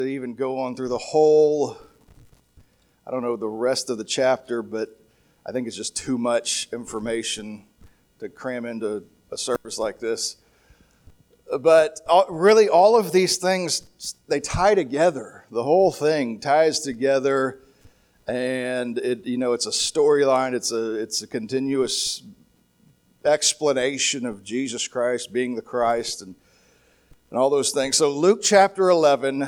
to even go on through the whole, I don't know, the rest of the chapter, but I think it's just too much information to cram into a service like this. But really, all of these things, they tie together. The whole thing ties together, and it's a storyline. It's a continuous explanation of Jesus Christ being the Christ and all those things. So Luke chapter 11,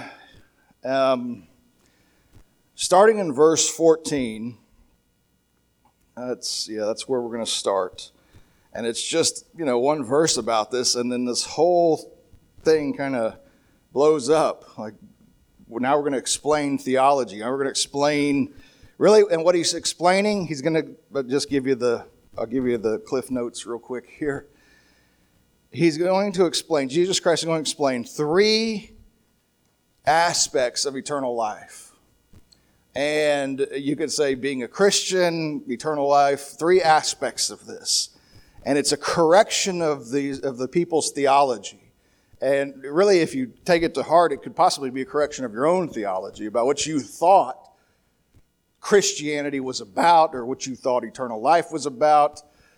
starting in verse 14. That's where we're going to start. And it's just, one verse about this, and then this whole thing kind of blows up. Like, now we're going to explain theology. Now we're going to explain, really, and what he's explaining, he's going to just I'll give you the Cliff Notes real quick here. He's going to explain, Jesus Christ is going to explain 3 aspects of eternal life. And you could say being a Christian, eternal life, 3 aspects of this. And it's a correction of the people's theology. And really, if you take it to heart, it could possibly be a correction of your own theology about what you thought Christianity was about, or what you thought eternal life was about.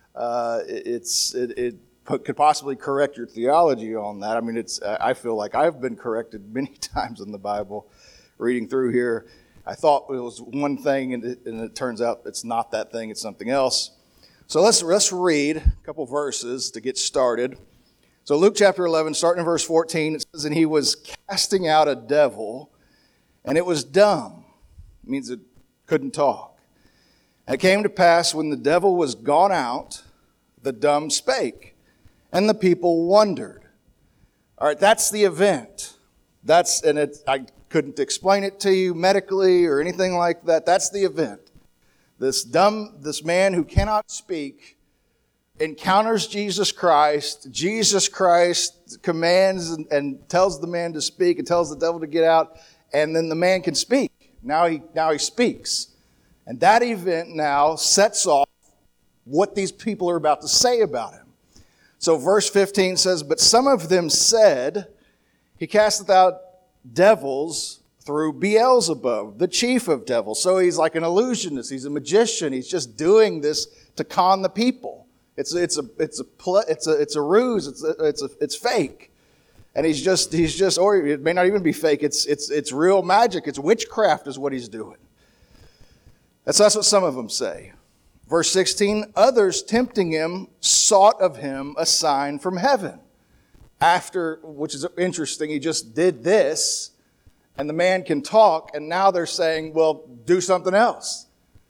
It could possibly correct your theology on that. I mean, I feel like I've been corrected many times in the Bible, reading through here. I thought it was one thing, and it turns out it's not that thing, it's something else. So let's read a couple verses to get started. So Luke chapter 11, starting in verse 14, it says, "And he was casting out a devil, and it was dumb." It means it couldn't talk. "And it came to pass, when the devil was gone out, the dumb spake, and the people wondered." All right, that's the event. I couldn't explain it to you medically or anything like that. That's the event. This man who cannot speak encounters Jesus Christ. Jesus Christ commands and tells the man to speak and tells the devil to get out, and then the man can speak. Now he speaks. And that event now sets off what these people are about to say about him. So verse 15 says, "But some of them said, He casteth out devils through Beelzebub, the chief of devils." So he's like an illusionist. He's a magician. He's just doing this to con the people. It's a ruse. It's fake. And he's just, or it may not even be fake. It's real magic. It's witchcraft is what he's doing. That's what some of them say. Verse 16, "Others tempting him sought of him a sign from heaven." After, which is interesting, he just did this, and the man can talk, and now they're saying, well, do something else.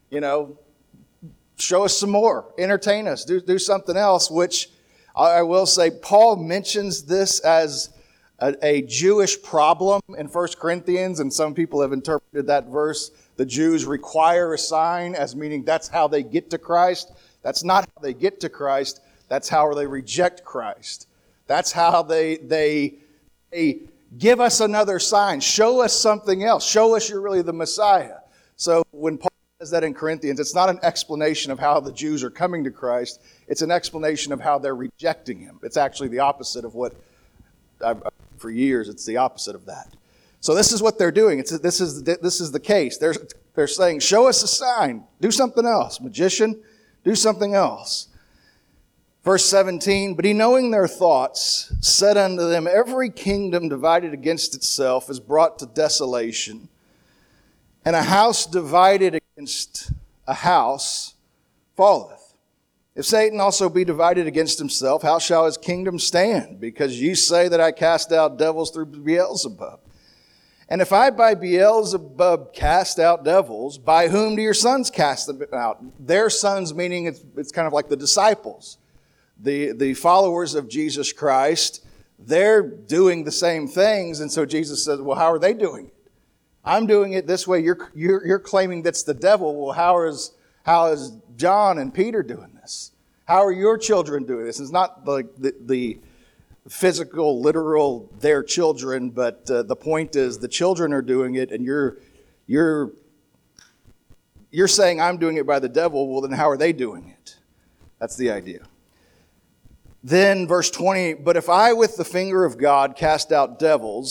Show us some more. Entertain us. Do something else, which I will say, Paul mentions this as a Jewish problem in 1 Corinthians, and some people have interpreted that verse, the Jews require a sign, as meaning that's how they get to Christ. That's not how they get to Christ. That's how they reject Christ. That's how they give us another sign. Show us something else. Show us you're really the Messiah. So when Paul says that in Corinthians, it's not an explanation of how the Jews are coming to Christ. It's an explanation of how they're rejecting him. It's actually the opposite of what, for years, it's the opposite of that. So this is what they're doing. This is the case. They're saying, show us a sign. Do something else. Magician, do something else. Verse 17, "But he, knowing their thoughts, said unto them, Every kingdom divided against itself is brought to desolation, and a house divided against a house falleth. If Satan also be divided against himself, how shall his kingdom stand? Because ye say that I cast out devils through Beelzebub. And if I by Beelzebub cast out devils, by whom do your sons cast them out?" Their sons, meaning it's kind of like the disciples. The followers of Jesus Christ, they're doing the same things. And so Jesus says, well, how are they doing it? I'm doing it this way. You're claiming that's the devil. Well, how is John and Peter doing this? How are your children doing this? It's not like the physical, literal, their children, but the point is the children are doing it, and you're saying I'm doing it by the devil. Well, then how are they doing it? That's the idea. Then verse 20, "But if I with the finger of God cast out devils,"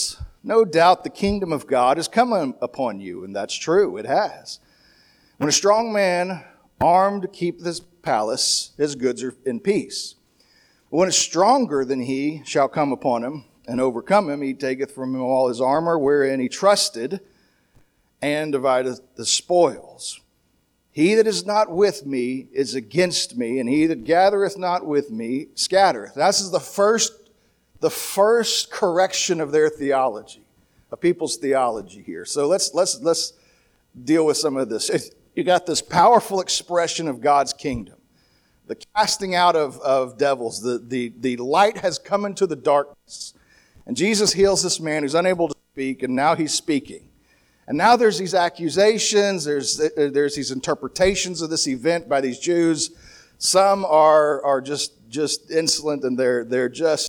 no doubt the kingdom of God has come upon you. And that's true, it has. When a strong man armed keepeth his palace, his goods are in peace. But when a stronger than he shall come upon him and overcome him, he taketh from him all his armor wherein he trusted, and divideth the spoils. He that is not with me is against me, and he that gathereth not with me scattereth. This is the first correction of their theology, of people's theology here. So let's deal with some of this. You got this powerful expression of God's kingdom, the casting out of devils. The light has come into the darkness, and Jesus heals this man who's unable to speak, and now he's speaking. And now there's these accusations, there's these interpretations of this event by these Jews. Some are just insolent, and they're just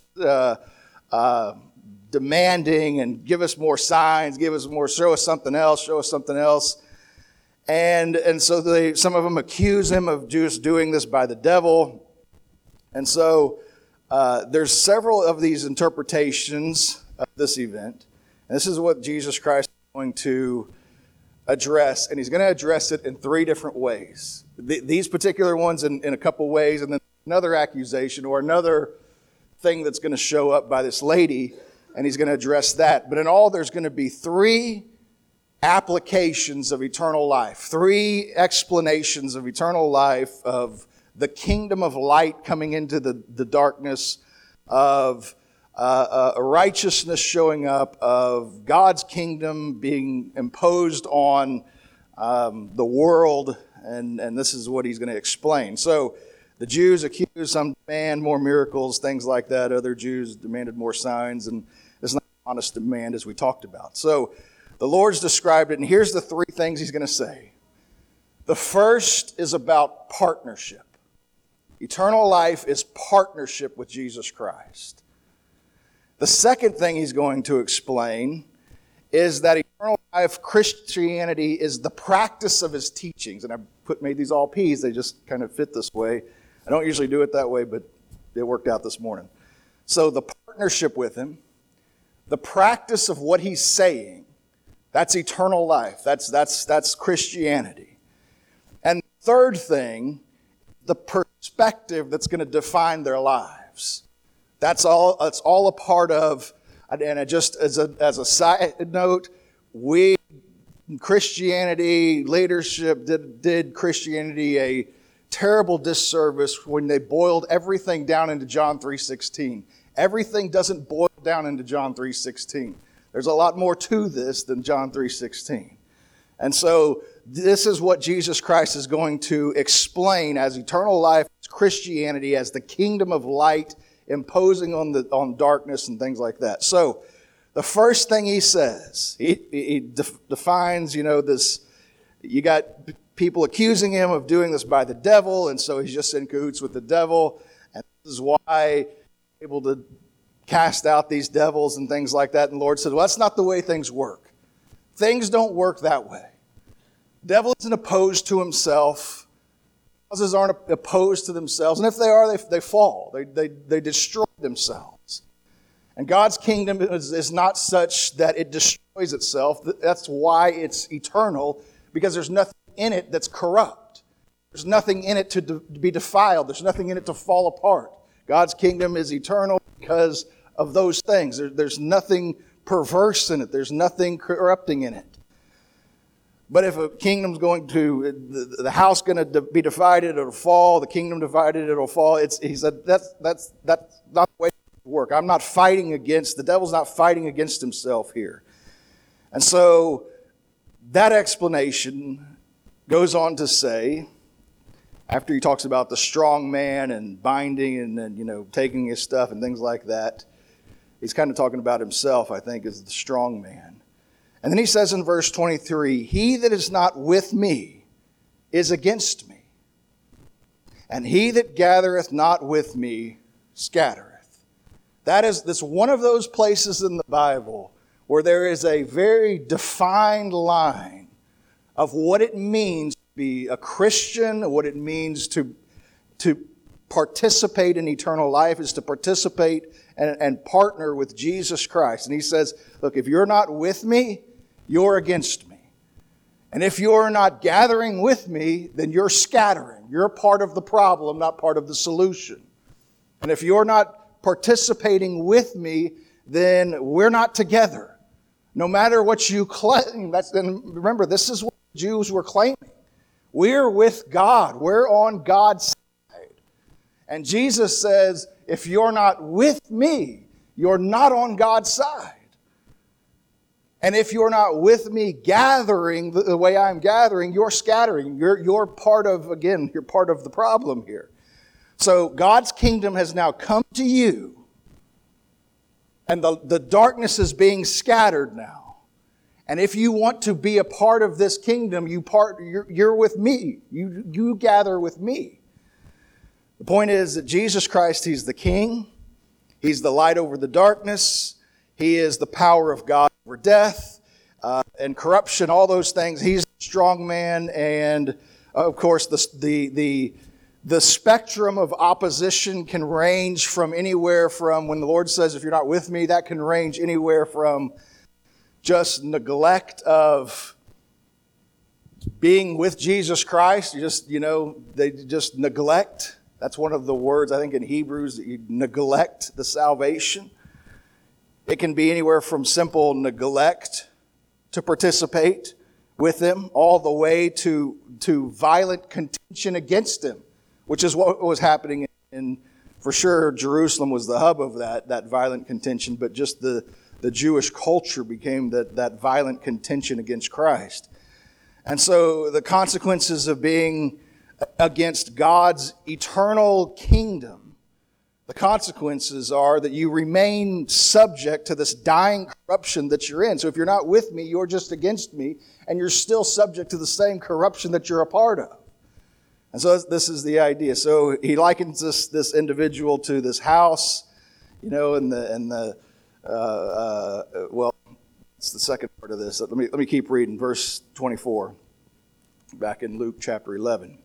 demanding and give us more signs, show us something else. And so some of them accuse him of just doing this by the devil. And so there's several of these interpretations of this event. And this is what Jesus Christ going to address, and he's going to address it in three different ways. These particular ones in a couple ways, and then another accusation or another thing that's going to show up by this lady, and he's going to address that. But in all, there's going to be three applications of eternal life, three explanations of eternal life, of the kingdom of light coming into the darkness, of a righteousness showing up, of God's kingdom being imposed on the world, and this is what he's going to explain. So the Jews accused, some demand more miracles, things like that. Other Jews demanded more signs, and it's not an honest demand as we talked about. So the Lord's described it, and here's the three things he's going to say. The first is about partnership. Eternal life is partnership with Jesus Christ. The second thing he's going to explain is that eternal life, Christianity, is the practice of his teachings. And I made these all P's. They just kind of fit this way. I don't usually do it that way, but it worked out this morning. So the partnership with him, the practice of what he's saying, that's eternal life. That's Christianity. And the third thing, the perspective that's going to define their lives. That's all a part of, and just as a side note, Christianity leadership did Christianity a terrible disservice when they boiled everything down into John 3:16. Everything doesn't boil down into John 3:16. There's a lot more to this than John 3:16. And so this is what Jesus Christ is going to explain as eternal life, as Christianity, as the kingdom of light imposing on darkness and things like that. So the first thing he says, he defines, this, you got people accusing him of doing this by the devil, and so he's just in cahoots with the devil, and this is why he's able to cast out these devils and things like that. And the Lord said, well, that's not the way things work. Things don't work that way. The devil isn't opposed to himself. Causes aren't opposed to themselves. And if they are, they fall. They destroy themselves. And God's kingdom is not such that it destroys itself. That's why it's eternal, because there's nothing in it that's corrupt. There's nothing in it to be defiled. There's nothing in it to fall apart. God's kingdom is eternal because of those things. There's nothing perverse in it. There's nothing corrupting in it. But if a kingdom's going to, the house going to be divided, it'll fall. The kingdom divided, it'll fall. He said, that's not the way it works. I'm not fighting against, the devil's not fighting against himself here. And so that explanation goes on to say, after he talks about the strong man and binding and then, taking his stuff and things like that, he's kind of talking about himself, I think, as the strong man. And then he says in verse 23, he that is not with me is against me, and he that gathereth not with me scattereth. That's one of those places in the Bible where there is a very defined line of what it means to be a Christian, what it means to participate in eternal life is to participate and partner with Jesus Christ. And he says, look, if you're not with me, you're against me. And if you're not gathering with me, then you're scattering. You're part of the problem, not part of the solution. And if you're not participating with me, then we're not together. No matter what you claim, and remember, this is what the Jews were claiming. We're with God. We're on God's side. And Jesus says, if you're not with me, you're not on God's side. And if you're not with me gathering the way I'm gathering, you're scattering. You're part of the problem here. So God's kingdom has now come to you. And the darkness is being scattered now. And if you want to be a part of this kingdom, you're with me. You gather with me. The point is that Jesus Christ, He's the King. He's the light over the darkness. He is the power of God over death and corruption, all those things. He's the strong man. And, of course, the spectrum of opposition can range from anywhere from, when the Lord says, if you're not with me, that can range anywhere from just neglect of being with Jesus Christ. They just neglect. That's one of the words, I think, in Hebrews, that you neglect the salvation. It can be anywhere from simple neglect to participate with Him, all the way to violent contention against Him, which is what was happening in, for sure, Jerusalem was the hub of that violent contention, but just the Jewish culture became that violent contention against Christ. And so the consequences of being against God's eternal kingdom, the consequences are that you remain subject to this dying corruption that you're in. So if you're not with me, you're just against me, and you're still subject to the same corruption that you're a part of. And so this is the idea. So he likens this individual to this house, it's the second part of this. Let me keep reading, verse 24, back in Luke chapter 11.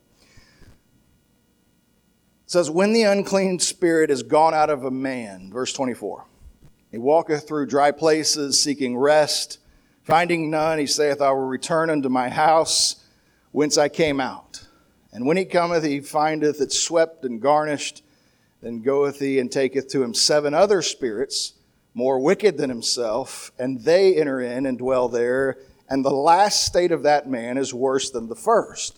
It says, when the unclean spirit is gone out of a man, verse 24, he walketh through dry places, seeking rest. Finding none, he saith, I will return unto my house, whence I came out. And when he cometh, he findeth it swept and garnished. Then goeth he and taketh to him 7 other spirits, more wicked than himself, and they enter in and dwell there. And the last state of that man is worse than the first.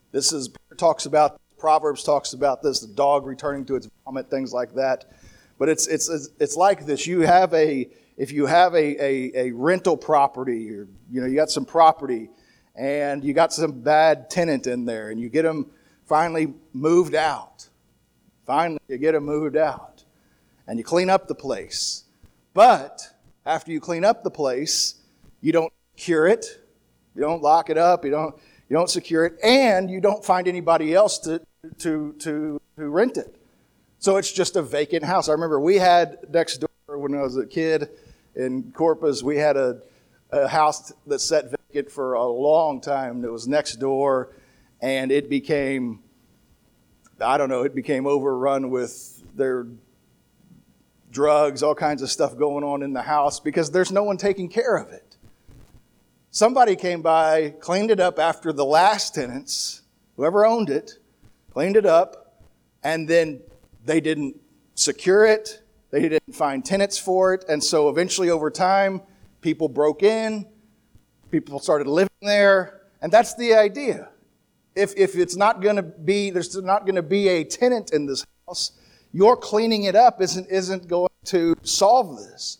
Proverbs talks about this, the dog returning to its vomit, things like that. But it's like this. If you have a rental property, or you got some property, and you got some bad tenant in there, and you get them finally moved out. Finally, you get them moved out, and you clean up the place. But after you clean up the place, you don't cure it, you don't lock it up, you don't secure it, and you don't find anybody else to rent it. So it's just a vacant house. I remember we had next door when I was a kid in Corpus, we had a house that sat vacant for a long time that was next door, and it became overrun with their drugs, all kinds of stuff going on in the house because there's no one taking care of it. Somebody came by, cleaned it up after the last tenants, whoever owned it, cleaned it up, and then they didn't secure it. They didn't find tenants for it. And so eventually over time, people broke in, people started living there, and that's the idea. If it's not going to be, there's not going to be a tenant in this house, your cleaning it up isn't going to solve this.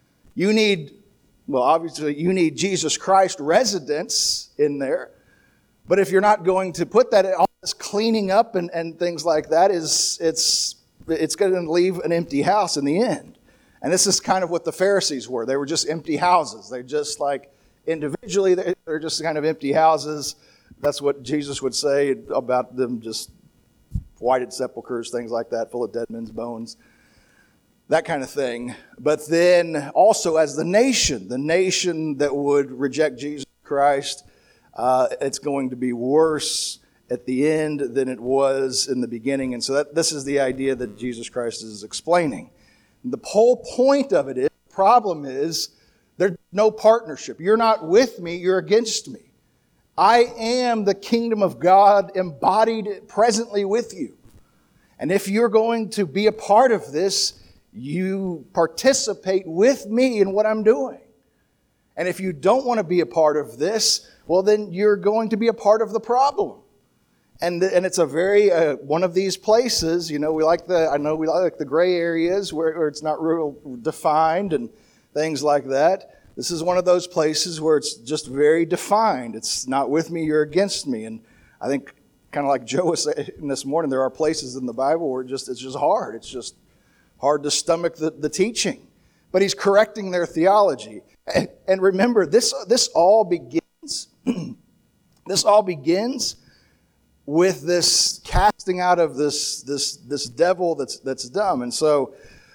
Obviously you need Jesus Christ residence in there. But if you're not going to put that, all this cleaning up and things like that, it's going to leave an empty house in the end. And this is kind of what the Pharisees were. They were just empty houses. They're just like individually, they're just kind of empty houses. That's what Jesus would say about them, just whited sepulchres, things like that, full of dead men's bones, that kind of thing. But then also as the nation that would reject Jesus Christ, it's going to be worse at the end than it was in the beginning. And so this is the idea that Jesus Christ is explaining. The whole point of it is, the problem is, there's no partnership. You're not with me, you're against me. I am the kingdom of God embodied presently with you. And if you're going to be a part of this, you participate with me in what I'm doing. And if you don't want to be a part of this, well, then you're going to be a part of the problem. And it's a very, one of these places, we like the gray areas where it's not real defined and things like that. This is one of those places where it's just very defined. It's not with me, you're against me. And I think, kind of like Joe was saying this morning, there are places in the Bible where it's just hard. It's just hard to stomach the teaching. But he's correcting their theology. And remember, this all begins with this casting out of this devil that's dumb. And so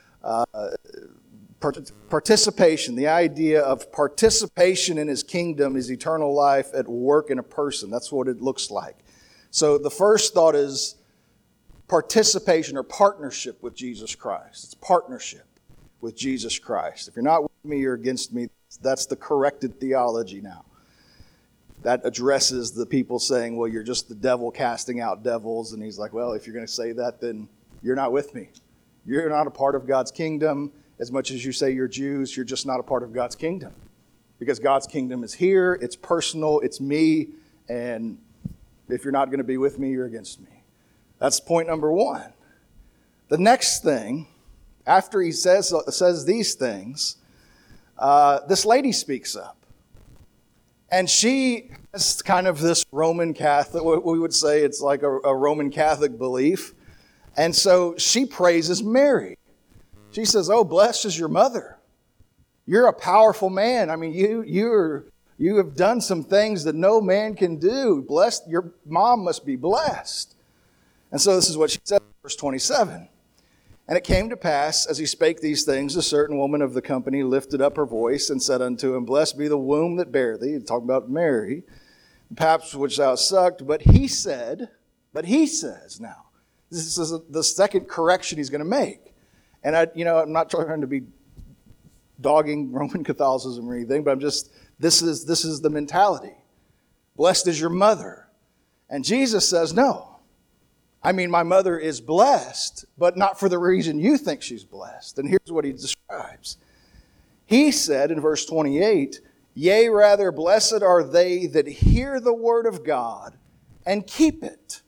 participation, the idea of participation in his kingdom is eternal life at work in a person. That's what it looks like. So the first thought is participation or partnership with Jesus Christ. It's partnership with Jesus Christ. If you're not with me, you're against me. That's the corrected theology now. That addresses the people saying, well, you're just the devil casting out devils. And he's like, well, if you're going to say that, then you're not with me. You're not a part of God's kingdom. As much as you say you're Jews, you're just not a part of God's kingdom. Because God's kingdom is here, it's personal, it's me, and if you're not going to be with me, you're against me. That's point number one. The next thing, after he says these things, this lady speaks up. And she has kind of this Roman Catholic, what we would say it's like a Roman Catholic belief. And so she praises Mary. She says, oh, blessed is your mother. You're a powerful man. I mean, you have done some things that no man can do. Blessed, your mom must be blessed. And so this is what she said, verse 27. And it came to pass, as he spake these things, a certain woman of the company lifted up her voice and said unto him, blessed be the womb that bare thee. Talking about Mary, the paps which thou sucked. But he says now, this is the second correction he's going to make. And I'm not trying to be dogging Roman Catholicism or anything, but this is the mentality. Blessed is your mother. And Jesus says, no. I mean, my mother is blessed, but not for the reason you think she's blessed. And here's what he describes. He said in verse 28, yea, rather, blessed are they that hear the word of God and keep it.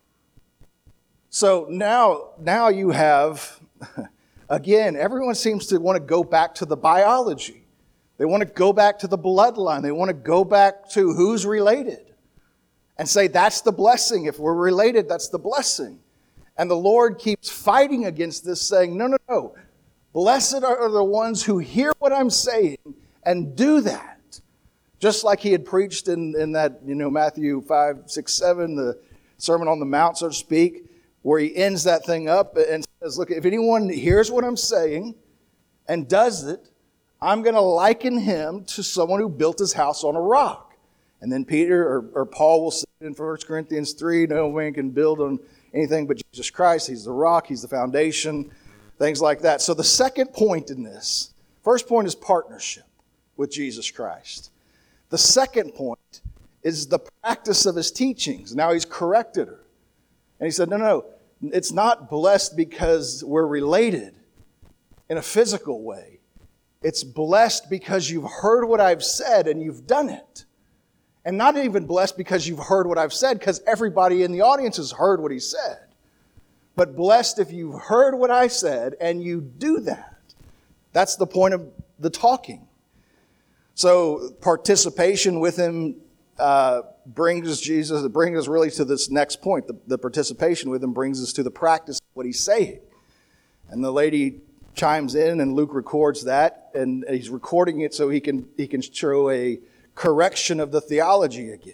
So now you have, again, everyone seems to want to go back to the biology. They want to go back to the bloodline. They want to go back to who's related and say that's the blessing. If we're related, that's the blessing. And the Lord keeps fighting against this, saying, no. Blessed are the ones who hear what I'm saying and do that. Just like he had preached in that, Matthew 5, 6, 7, the Sermon on the Mount, so to speak, where he ends that thing up and says, look, if anyone hears what I'm saying and does it, I'm going to liken him to someone who built his house on a rock. And then Peter or Paul will say in 1 Corinthians 3, no man can build on anything but Jesus Christ. He's the rock, he's the foundation, things like that. So the second point in this, first point is partnership with Jesus Christ. The second point is the practice of his teachings. Now he's corrected her. And he said, no, it's not blessed because we're related in a physical way. It's blessed because you've heard what I've said and you've done it. And not even blessed because you've heard what I've said, because everybody in the audience has heard what he said. But blessed if you've heard what I said and you do that. That's the point of the talking. So participation with him brings us really to this next point. The participation with him brings us to the practice of what he's saying. And the lady chimes in, and Luke records that, and he's recording it so he can show a correction of the theology again.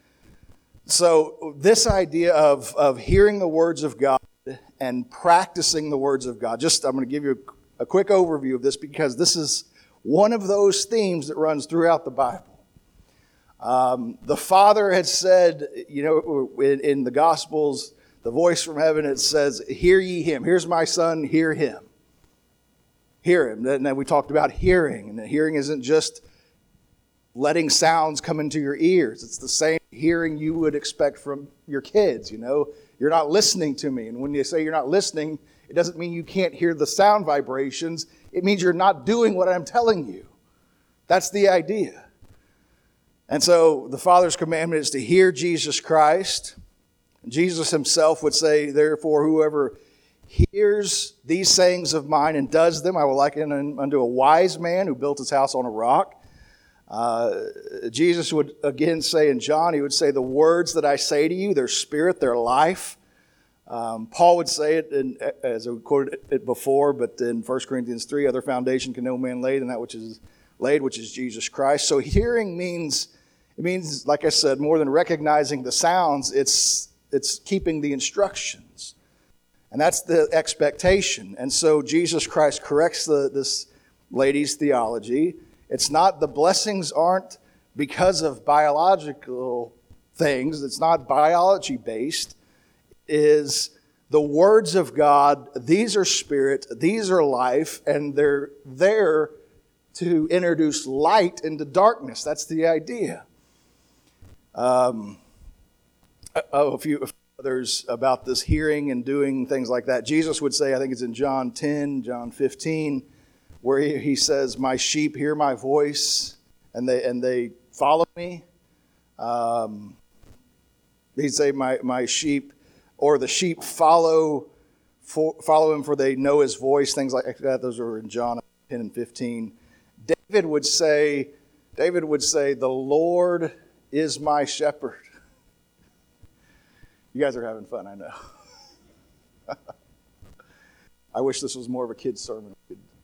So this idea of hearing the words of God and practicing the words of God, I'm going to give you a quick overview of this because this is one of those themes that runs throughout the Bible. The Father had said, in the Gospels, the voice from heaven, it says, "Hear ye him." Here's my son, hear him. Hear him. And then we talked about hearing. And the hearing isn't just letting sounds come into your ears. It's the same hearing you would expect from your kids, You're not listening to me. And when you say you're not listening, it doesn't mean you can't hear the sound vibrations. It means you're not doing what I'm telling you. That's the idea. And so the Father's commandment is to hear Jesus Christ. Jesus himself would say, "Therefore, whoever hears these sayings of mine and does them, I will liken him unto a wise man who built his house on a rock." Jesus would again say in John, he would say, "The words that I say to you, they're spirit, they're life." Paul would say it, as I quoted it before, but in 1 Corinthians 3, "Other foundation can no man lay than that which is laid, which is Jesus Christ." So hearing means, like I said, more than recognizing the sounds, it's keeping the instructions. And that's the expectation. And so Jesus Christ corrects this lady's theology. It's not, the blessings aren't because of biological things. It's not biology based. It is the words of God. These are spirit. These are life. And they're there to introduce light into darkness. That's the idea. A few others about this hearing and doing things like that. Jesus would say, I think it's in John 10, John 15, where he says, "My sheep hear my voice, and they follow me." He'd say, my sheep, or the sheep follow him, for they know his voice, things like that. Those are in John 10 and 15. David would say, "The Lord is my shepherd." You guys are having fun, I know. I wish this was more of a kid's sermon.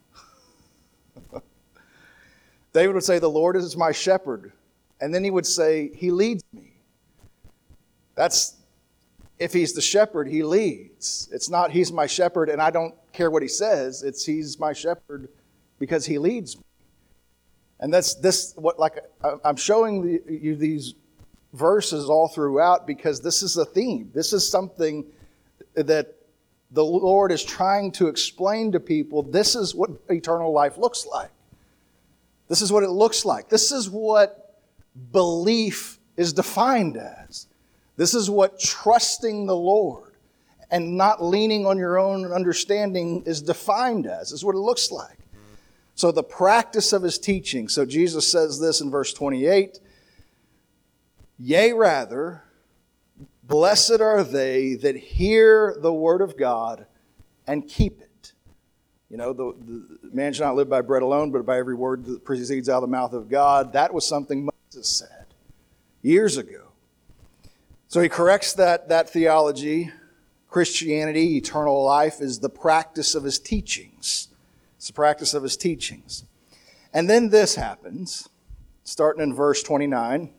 David would say, "The Lord is my shepherd." And then he would say, "He leads me." That's, if he's the shepherd, he leads. It's not, "He's my shepherd and I don't care what he says." It's, "He's my shepherd because he leads me." And that's this, I'm showing you these verses all throughout because this is a theme. This is something that the Lord is trying to explain to people. This is what eternal life looks like. This is what it looks like. This is what belief is defined as. This is what trusting the Lord and not leaning on your own understanding is defined as. This is what it looks like. So the practice of his teaching. So Jesus says this in verse 28, "Yea, rather, blessed are they that hear the word of God and keep it." The man shall not live by bread alone, but by every word that proceeds out of the mouth of God. That was something Moses said years ago. So he corrects that theology. Christianity, eternal life, is the practice of his teachings. It's the practice of his teachings. And then this happens, starting in verse 29.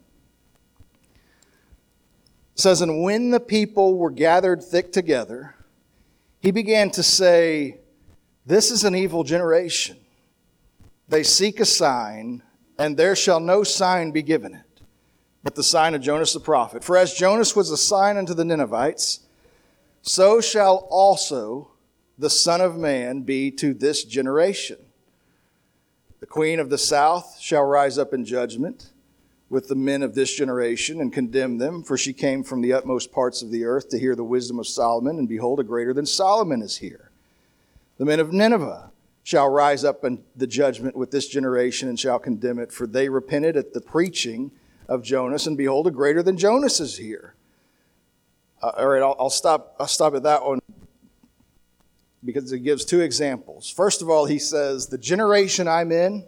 It says, "And when the people were gathered thick together, he began to say, This is an evil generation. They seek a sign, and there shall no sign be given it, but the sign of Jonas the prophet. For as Jonas was a sign unto the Ninevites, so shall also the Son of Man be to this generation. The queen of the south shall rise up in judgment with the men of this generation and condemn them, for she came from the utmost parts of the earth to hear the wisdom of Solomon, and behold, a greater than Solomon is here. The men of Nineveh shall rise up in the judgment with this generation and shall condemn it, for they repented at the preaching of Jonas, and behold, a greater than Jonas is here." All right, I'll stop at that one because it gives two examples. First of all, he says, the generation I'm in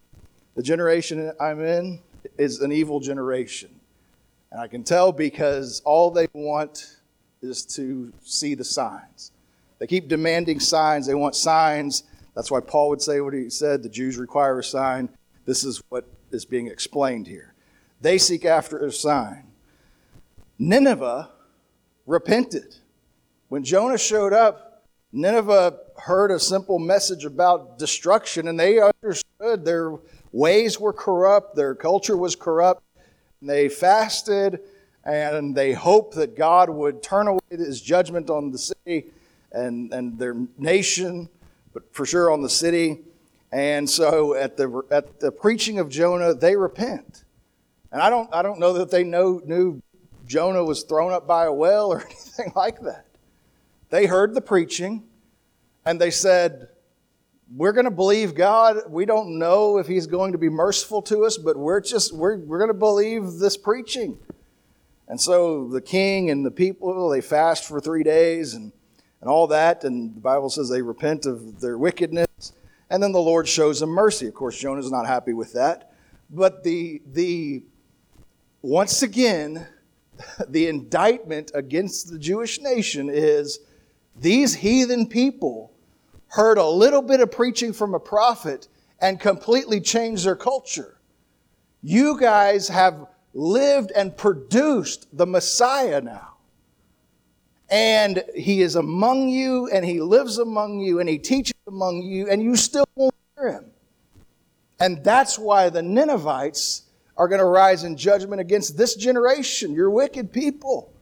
is an evil generation. And I can tell because all they want is to see the signs. They keep demanding signs. They want signs. That's why Paul would say what he said, the Jews require a sign. This is what is being explained here. They seek after a sign. Nineveh repented. When Jonah showed up, Nineveh heard a simple message about destruction, and they understood their ways were corrupt, their culture was corrupt. They fasted, and they hoped that God would turn away his judgment on the city and their nation, but for sure on the city. And so at the preaching of Jonah, they repent. And I don't know that they knew Jonah was thrown up by a well or anything like that. They heard the preaching, and they said, we're going to believe God. We don't know if he's going to be merciful to us, but we're going to believe this preaching. And so the king and the people, they fast for 3 days and all that. And the Bible says they repent of their wickedness. And then the Lord shows them mercy. Of course, Jonah's not happy with that. But once again, the indictment against the Jewish nation is these heathen people heard a little bit of preaching from a prophet and completely changed their culture. You guys have lived and produced the Messiah now. And he is among you, and he lives among you, and he teaches among you, and you still won't hear him. And that's why the Ninevites are going to rise in judgment against this generation. You're wicked people.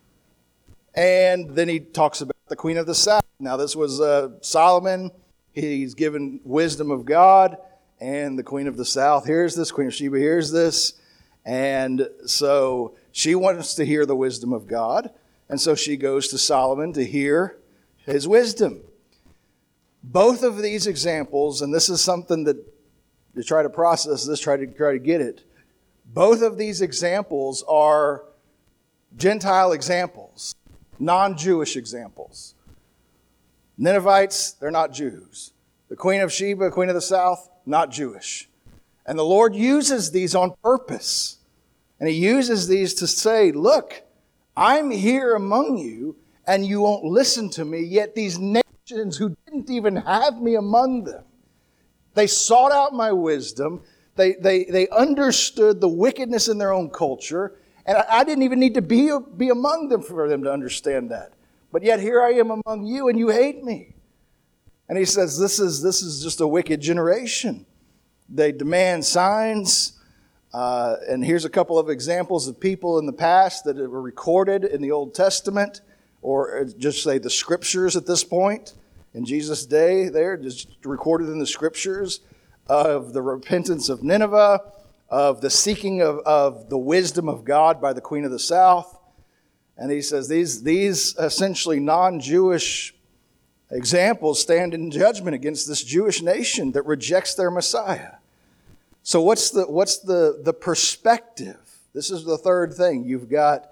And then he talks about the Queen of the South. Now this was Solomon. He's given wisdom of God. And the Queen of the South hears this. Queen of Sheba hears this. And so she wants to hear the wisdom of God. And so she goes to Solomon to hear his wisdom. Both of these examples, and this is something that to try to process this, try to get it. Both of these examples are Gentile examples, non-Jewish examples. Ninevites, they're not Jews. The Queen of Sheba, Queen of the South, not Jewish. And the Lord uses these on purpose. And he uses these to say, look, I'm here among you, and you won't listen to me, yet these nations who didn't even have me among them, they sought out my wisdom, they understood the wickedness in their own culture, and I didn't even need to be among them for them to understand that. But yet here I am among you, and you hate me. And he says, this is just a wicked generation. They demand signs. And here's a couple of examples of people in the past that were recorded in the Old Testament, or just say the Scriptures at this point. In Jesus' day, they're just recorded in the Scriptures of the repentance of Nineveh, of the seeking of the wisdom of God by the Queen of the South. And he says these essentially non-Jewish examples stand in judgment against this Jewish nation that rejects their Messiah. So what's the perspective? This is the third thing. You've got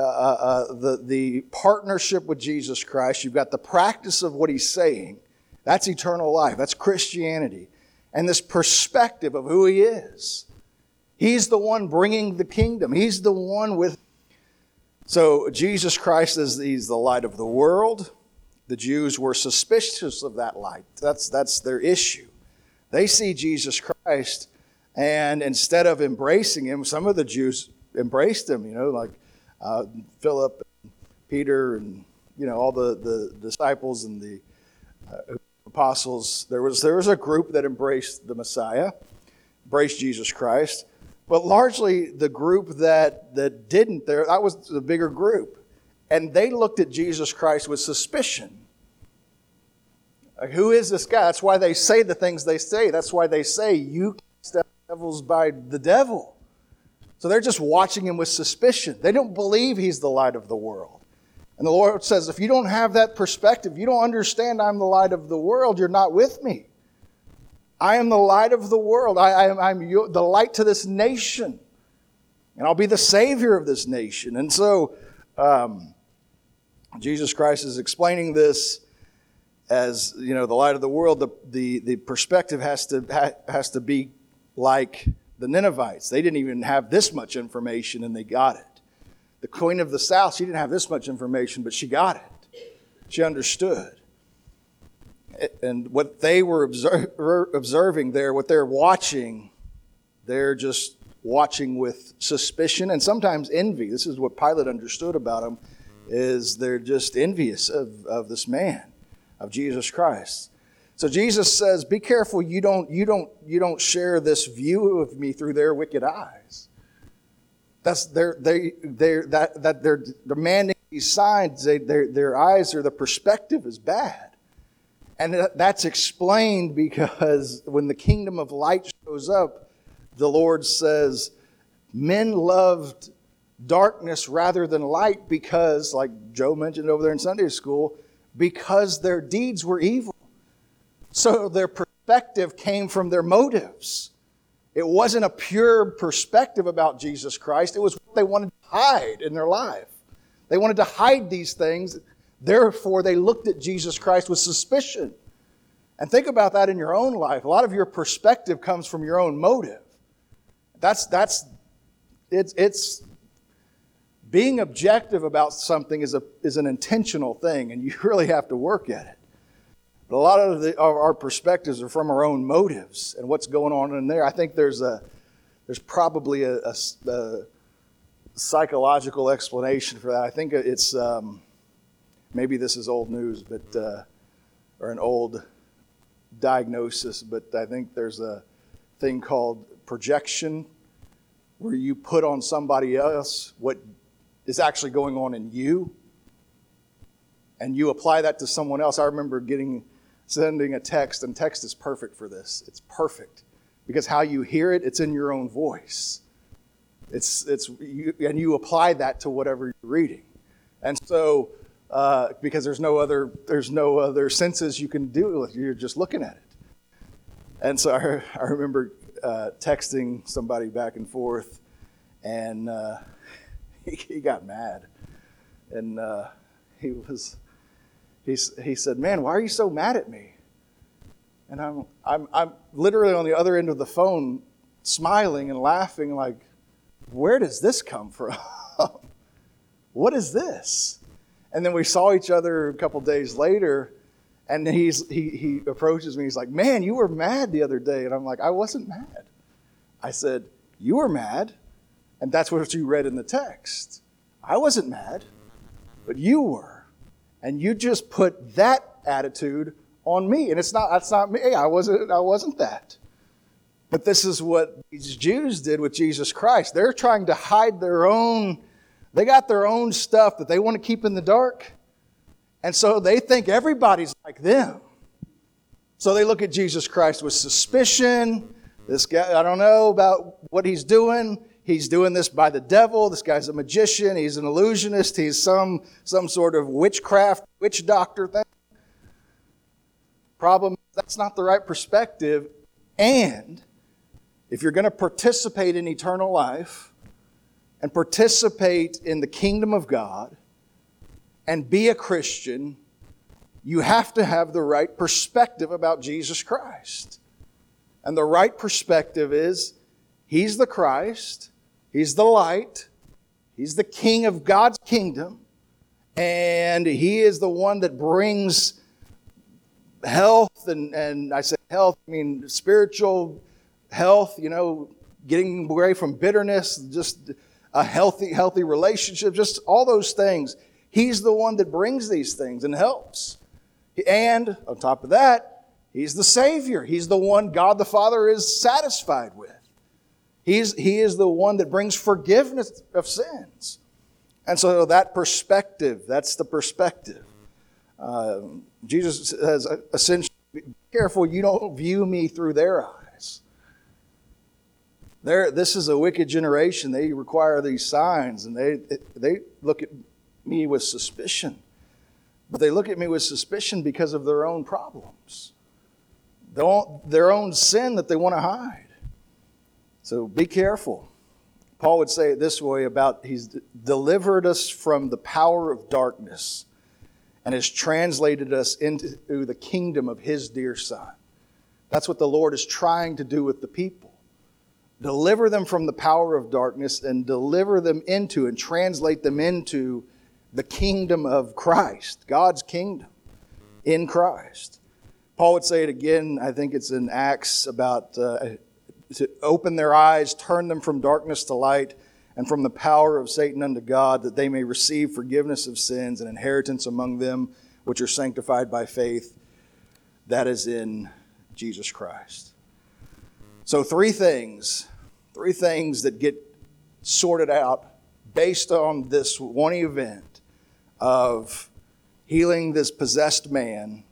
the partnership with Jesus Christ. You've got the practice of what he's saying. That's eternal life. That's Christianity. And this perspective of who he is. He's the one bringing the kingdom. He's the one with... So Jesus Christ he's the light of the world. The Jews were suspicious of that light. That's their issue. They see Jesus Christ, and instead of embracing him, some of the Jews embraced him, like Philip, and Peter, and all the disciples and the apostles. There was a group that embraced the Messiah, embraced Jesus Christ, but largely the group that didn't, that was the bigger group, and they looked at Jesus Christ with suspicion. Like, who is this guy? That's why they say the things they say. That's why they say, you cast out devils by the devil. So they're just watching him with suspicion. They don't believe he's the light of the world. And the Lord says, if you don't have that perspective, you don't understand I'm the light of the world, you're not with me. I am the light of the world. I'm the light to this nation. And I'll be the Savior of this nation. And so Jesus Christ is explaining this as, the light of the world. The perspective has to be like the Ninevites. They didn't even have this much information, and they got it. The Queen of the South, she didn't have this much information, but she got it. She understood. And what they were observing there, what they're watching, they're just watching with suspicion and sometimes envy. This is what Pilate understood about them, is they're just envious of this man, of Jesus Christ. So Jesus says, be careful you don't share this view of me through their wicked eyes. That's they're demanding these signs. Their eyes or the perspective is bad, and that's explained because when the kingdom of light shows up, the Lord says, "Men loved darkness rather than light because," like Joe mentioned over there in Sunday school, because their deeds were evil. So their perspective came from their motives. It wasn't a pure perspective about Jesus Christ. It was what they wanted to hide in their life. They wanted to hide these things. Therefore, they looked at Jesus Christ with suspicion. And think about that in your own life. A lot of your perspective comes from your own motive. It's being objective about something is an intentional thing, and you really have to work at it. But a lot of our perspectives are from our own motives and what's going on in there. I think there's probably a psychological explanation for that. I think it's maybe this is old news, but or an old diagnosis. But I think there's a thing called projection, where you put on somebody else what is actually going on in you, and you apply that to someone else. I remember sending a text, and text is perfect for this. It's perfect because how you hear it, it's in your own voice. And you apply that to whatever you're reading, and so because there's no other senses you can do with. You're just looking at it, and so I remember texting somebody back and forth, and he got mad, and he said, "Man, why are you so mad at me?" And I'm literally on the other end of the phone, smiling and laughing, like, where does this come from? What is this? And then we saw each other a couple days later, and he approaches me. He's like, "Man, you were mad the other day." And I'm like, "I wasn't mad." I said, "You were mad, and that's what you read in the text. I wasn't mad, but you were. And you just put that attitude on me." And that's not me. I wasn't that. But this is what these Jews did with Jesus Christ. They're trying to hide they got their own stuff that they want to keep in the dark. And so they think everybody's like them. So they look at Jesus Christ with suspicion. This guy, I don't know about what he's doing. He's doing this by the devil. This guy's a magician. He's an illusionist. He's some sort of witch doctor thing. Problem, that's not the right perspective. And if you're going to participate in eternal life and participate in the kingdom of God and be a Christian, you have to have the right perspective about Jesus Christ. And the right perspective is He's the Christ, He's the light, He's the King of God's kingdom, and He is the one that brings health, and I say health, I mean spiritual health, getting away from bitterness, just a healthy relationship, just all those things. He's the one that brings these things and helps. And on top of that, He's the Savior. He's the one God the Father is satisfied with. He is the one that brings forgiveness of sins. And so that perspective, that's the perspective. Jesus says, essentially, be careful you don't view me through their eyes. This is a wicked generation. They require these signs, and they look at me with suspicion. But they look at me with suspicion because of their own problems, their own sin that they want to hide. So be careful. Paul would say it this way about He's delivered us from the power of darkness and has translated us into the kingdom of His dear Son. That's what the Lord is trying to do with the people. Deliver them from the power of darkness and deliver them into and translate them into the kingdom of Christ, God's kingdom in Christ. Paul would say it again, I think it's in Acts, about to open their eyes, turn them from darkness to light, and from the power of Satan unto God, that they may receive forgiveness of sins and inheritance among them which are sanctified by faith, that is in Jesus Christ. So three things that get sorted out based on this one event of healing this possessed man.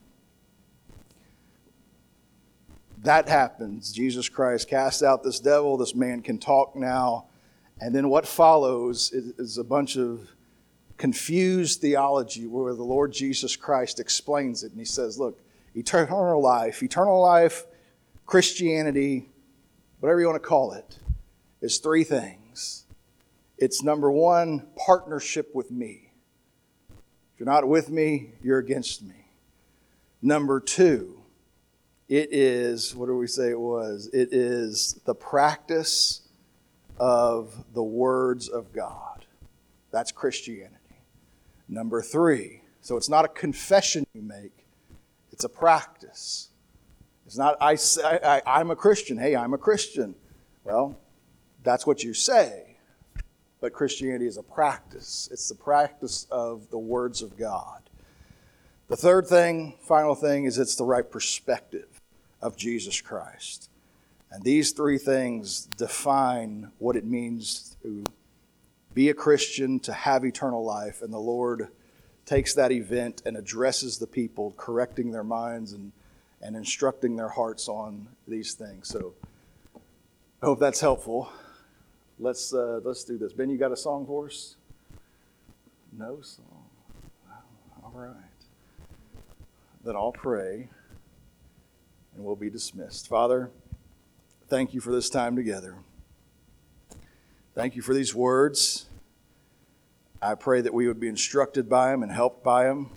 That happens. Jesus Christ casts out this devil. This man can talk now. And then what follows is a bunch of confused theology where the Lord Jesus Christ explains it. And he says, look, eternal life, Christianity, whatever you want to call it, is three things. It's number one, partnership with me. If you're not with me, you're against me. Number two, it is, what do we say it was? It is the practice of the words of God. That's Christianity. Number three, so it's not a confession you make, it's a practice. It's not, I'm a Christian. Hey, I'm a Christian. Well, that's what you say. But Christianity is a practice. It's the practice of the words of God. The third thing, final thing, is it's the right perspective of Jesus Christ. And these three things define what it means to be a Christian, to have eternal life. And the Lord takes that event and addresses the people, correcting their minds and instructing their hearts on these things. So I hope that's helpful. Let's do this. Ben, you got a song for us? No song. All right. Then I'll pray and we'll be dismissed. Father, thank you for this time together. Thank you for these words. I pray that we would be instructed by them and helped by them.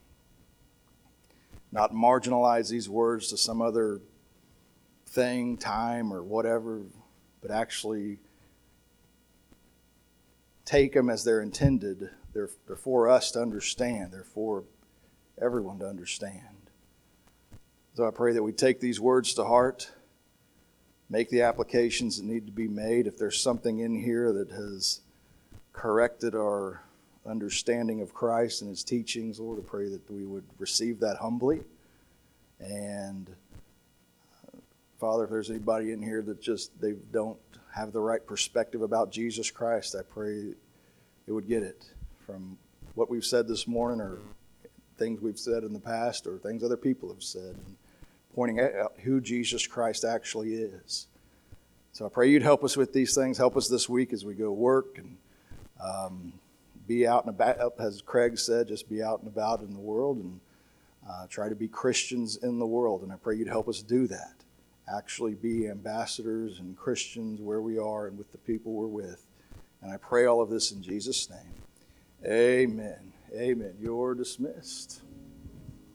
Not marginalize these words to some other thing, time, or whatever, but actually take them as they're intended. They're for us to understand. They're for everyone to understand. So I pray that we take these words to heart, make the applications that need to be made. If there's something in here that has corrected our understanding of Christ and His teachings, Lord, I pray that we would receive that humbly. And Father, if there's anybody in here that just they don't have the right perspective about Jesus Christ, I pray they would get it from what we've said this morning or things we've said in the past or things other people have said, and pointing out who Jesus Christ actually is. So I pray you'd help us with these things. Help us this week as we go work and be out and about, as Craig said, just be out and about in the world and try to be Christians in the world. And I pray you'd help us do that. Actually be ambassadors and Christians where we are and with the people we're with. And I pray all of this in Jesus' name. Amen. Amen. You're dismissed.